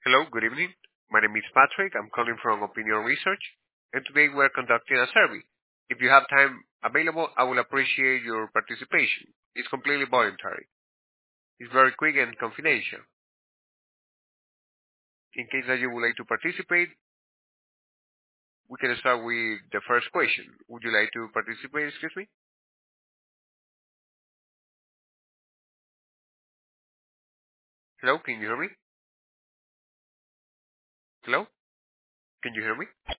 Hello, good evening. My name is Patrick. I'm calling from Opinion Research, and today we're conducting a survey. If you have time available, I will appreciate your participation. It's completely voluntary. It's very quick and confidential. In case that you would like to participate, we can start with the first question. Would you like to participate? Excuse me? Hello, can you hear me? Hello? Can you hear me?